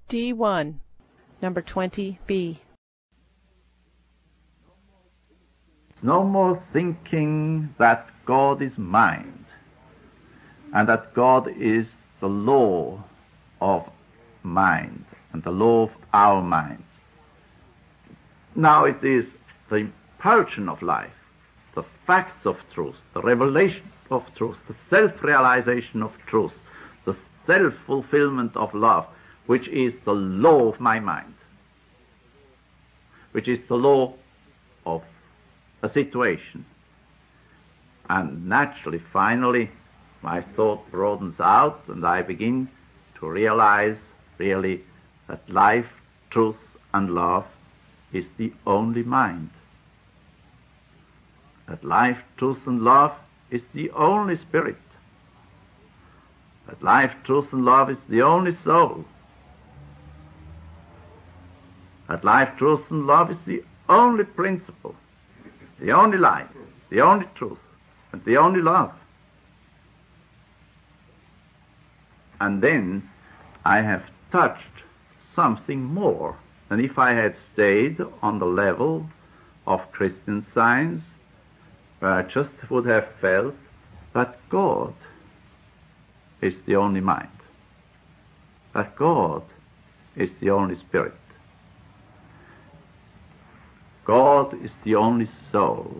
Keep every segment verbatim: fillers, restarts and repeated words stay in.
D one, number twenty B. No more thinking that God is mind, and that God is the law of mind, and the law of our minds. Now it is the impulsion of life, the facts of truth, the revelation of truth, the self-realization of truth, the self-fulfillment of love, which is the law of my mind, which is the law of a situation. And naturally, finally, my thought broadens out and I begin to realize really that life, truth, and love is the only mind. That life, truth, and love is the only spirit. That life, truth, and love is the only soul. That life, truth, and love is the only principle, the only life, the only truth, and the only love. And then I have touched something more than if I had stayed on the level of Christian Science, where I just would have felt that God is the only mind, that God is the only spirit, God is the only soul.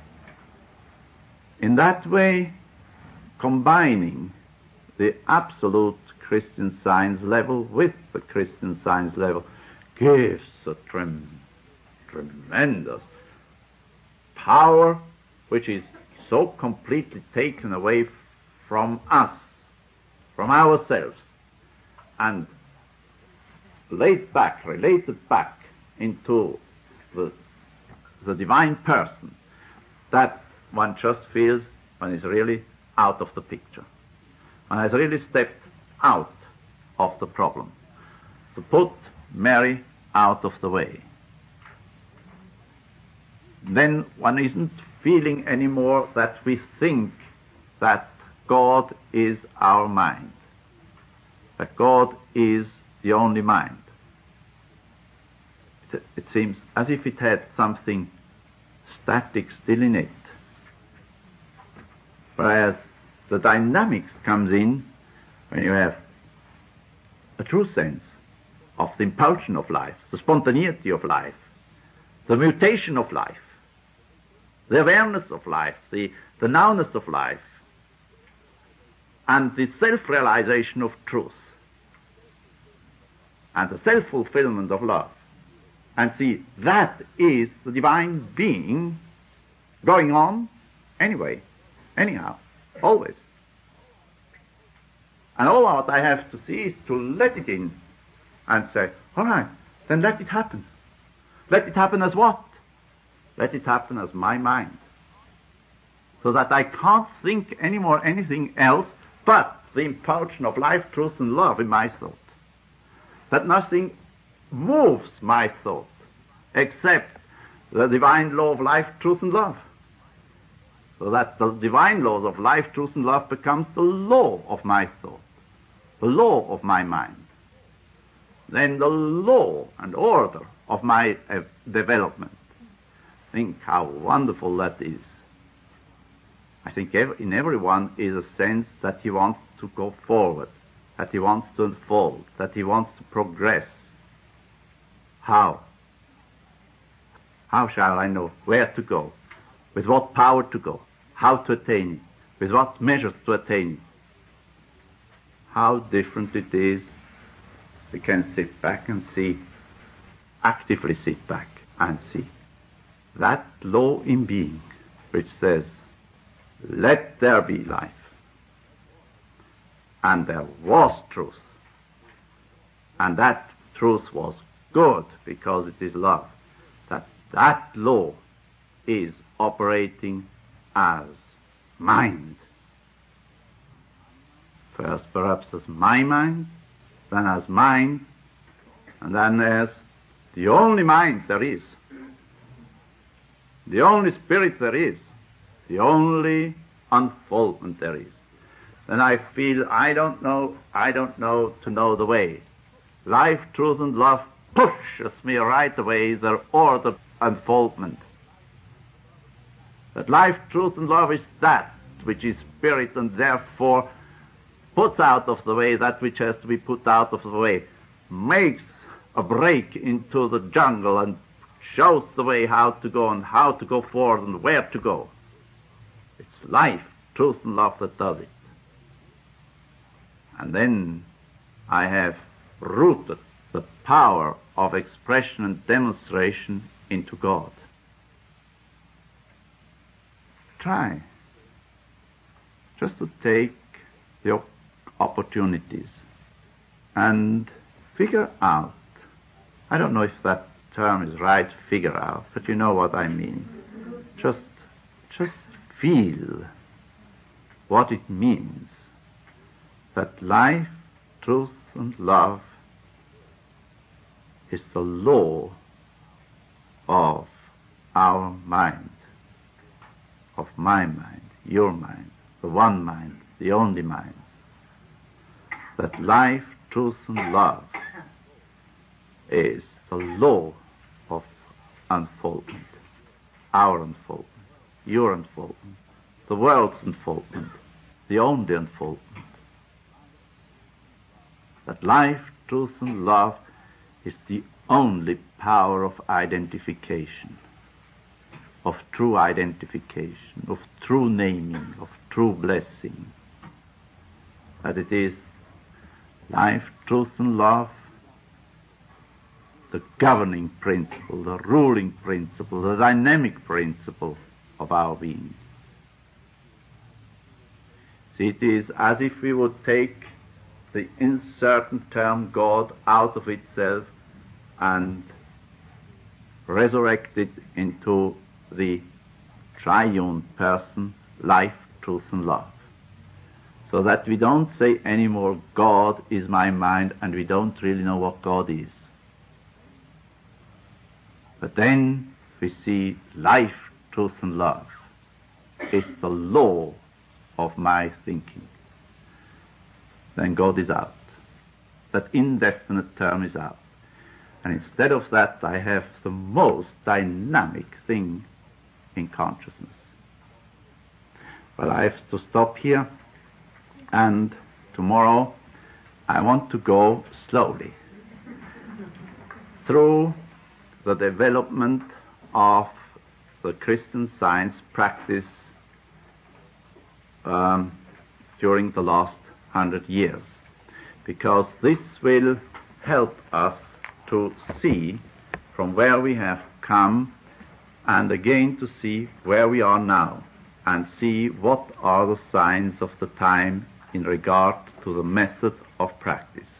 In that way, combining the absolute Christian Science level with the Christian Science level gives a trem- tremendous power which is so completely taken away from us, from ourselves, and laid back, related back into the, the divine person, that one just feels one is really out of the picture. One has really stepped out of the problem, to put Mary out of the way. Then one isn't feeling anymore that we think that God is our mind, that God is the only mind. It, it seems as if it had something static still in it, whereas the dynamics comes in when you have a true sense of the impulsion of life, the spontaneity of life, the mutation of life, the awareness of life, the, the nowness of life, and the self-realization of truth, and the self-fulfillment of love. And see, that is the divine being going on anyway, anyhow, always. And all what I have to see is to let it in and say, all right, then let it happen. Let it happen as what? Let it happen as my mind. So that I can't think anymore anything else but the impulsion of life, truth, and love in my thought. That nothing moves my thought except the divine law of life, truth, and love. So that the divine laws of life, truth, and love becomes the law of my thought, the law of my mind. Then the law and order of my uh, development. Think how wonderful that is. I think ev- in everyone is a sense that he wants to go forward, that he wants to unfold, that he wants to progress. How? How shall I know where to go, with what power to go, how to attain it, with what measures to attain it? How different it is. We can sit back and see, actively sit back and see that law in being which says, let there be life. And there was truth. And that truth was good because it is love. That that law is operating as mind. First perhaps as my mind, then as mine, and then as the only mind there is, the only spirit there is, the only unfoldment there is. Then I feel I don't know, I don't know to know the way. life, truth, and love pushes me right away the order unfoldment. That life, truth, and love is that which is spirit, and therefore puts out of the way that which has to be put out of the way, makes a break into the jungle and shows the way how to go and how to go forward and where to go. It's life, truth, and love that does it. And then I have rooted the power of expression and demonstration into God. Try just to take the opportunities and figure out, I don't know if that term is right, figure out, but you know what I mean. Just, just feel what it means that life, truth, and love is the law of our mind, of my mind, your mind, the one mind, the only mind. That life, truth, and love is the law of unfoldment, our unfoldment, your unfoldment, the world's unfoldment, the only unfoldment. That life, truth, and love is the only power of identification, of true identification, of true naming, of true blessing. That it is life, truth, and love, the governing principle, the ruling principle, the dynamic principle of our being. See, it is as if we would take the uncertain term God out of itself and resurrect it into the triune person, life, truth, and love. So that we don't say anymore, God is my mind, and we don't really know what God is. But then we see life, truth, and love is the law of my thinking. Then God is out. That indefinite term is out. And instead of that, I have the most dynamic thing in consciousness. Well, I have to stop here. And tomorrow I want to go slowly through the development of the Christian Science practice um, during the last hundred years, because this will help us to see from where we have come and again to see where we are now and see what are the signs of the time in regard to the method of practice.